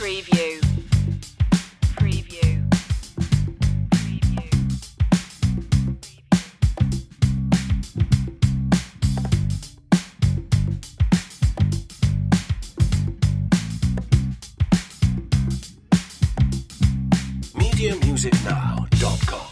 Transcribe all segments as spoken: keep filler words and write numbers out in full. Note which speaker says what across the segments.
Speaker 1: Preview. Preview.
Speaker 2: media music now dot com.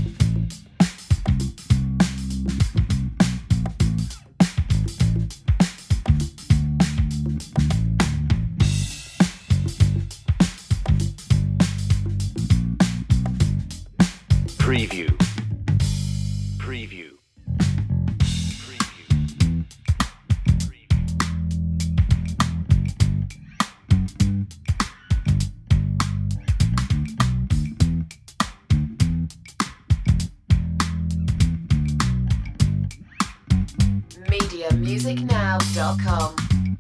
Speaker 2: Preview. Preview.
Speaker 1: media music now dot com.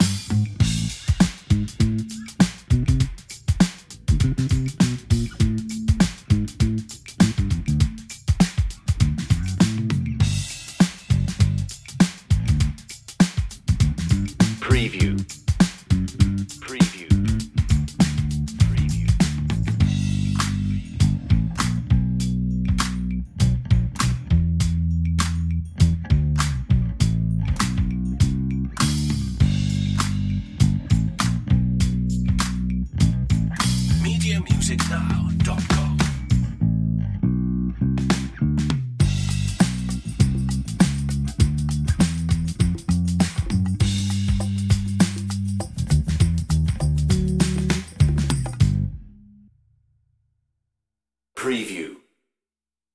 Speaker 2: Preview. Preview. Preview. media music now dot com.